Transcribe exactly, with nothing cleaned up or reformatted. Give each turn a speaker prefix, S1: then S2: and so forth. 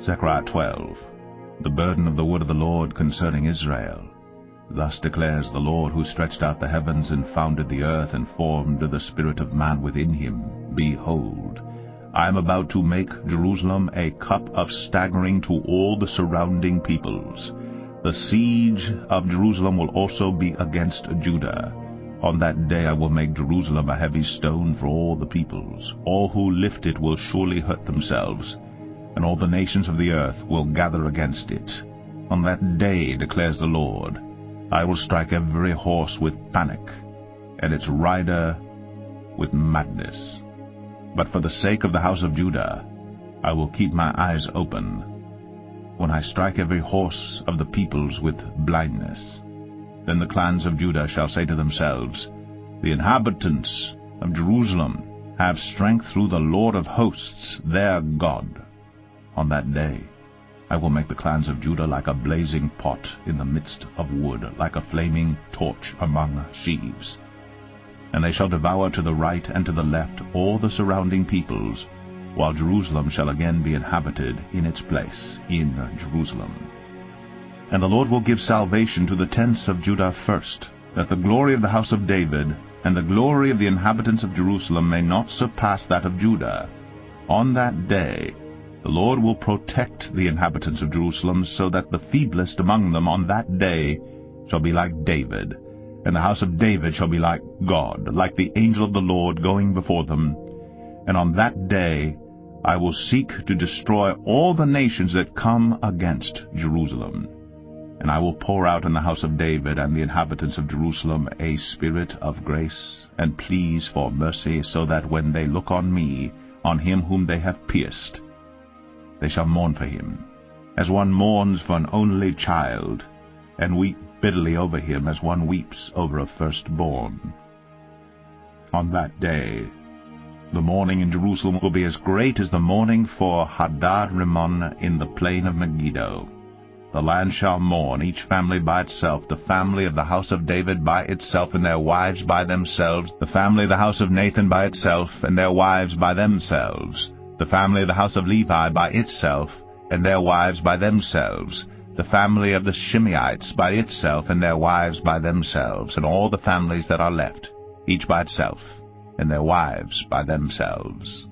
S1: Zechariah twelve. The burden of the word of the Lord concerning Israel. Thus declares the Lord, who stretched out the heavens and founded the earth and formed the spirit of man within him. Behold, I am about to make Jerusalem a cup of staggering to all the surrounding peoples. The siege of Jerusalem will also be against Judah. On that day I will make Jerusalem a heavy stone for all the peoples. All who lift it will surely hurt themselves, and all the nations of the earth will gather against it. On that day, declares the Lord, I will strike every horse with panic, and its rider with madness. But for the sake of the house of Judah, I will keep my eyes open, when I strike every horse of the peoples with blindness. Then the clans of Judah shall say to themselves, The inhabitants of Jerusalem have strength through the Lord of hosts, their God. On that day I will make the clans of Judah like a blazing pot in the midst of wood, like a flaming torch among sheaves. And they shall devour to the right and to the left all the surrounding peoples, while Jerusalem shall again be inhabited in its place in Jerusalem. And the Lord will give salvation to the tents of Judah first, that the glory of the house of David and the glory of the inhabitants of Jerusalem may not surpass that of Judah. On that day the Lord will protect the inhabitants of Jerusalem, so that the feeblest among them on that day shall be like David, and the house of David shall be like God, like the angel of the Lord going before them. And on that day I will seek to destroy all the nations that come against Jerusalem. And I will pour out on the house of David and the inhabitants of Jerusalem a spirit of grace and pleas for mercy, so that when they look on me, on him whom they have pierced, they shall mourn for him, as one mourns for an only child, and weep bitterly over him as one weeps over a firstborn. On that day the mourning in Jerusalem will be as great as the mourning for Hadad-rimmon in the plain of Megiddo. The land shall mourn, each family by itself, the family of the house of David by itself, and their wives by themselves, the family of the house of Nathan by itself, and their wives by themselves, the family of the house of Levi by itself, and their wives by themselves, the family of the Shimeites by itself, and their wives by themselves, and all the families that are left, each by itself, and their wives by themselves.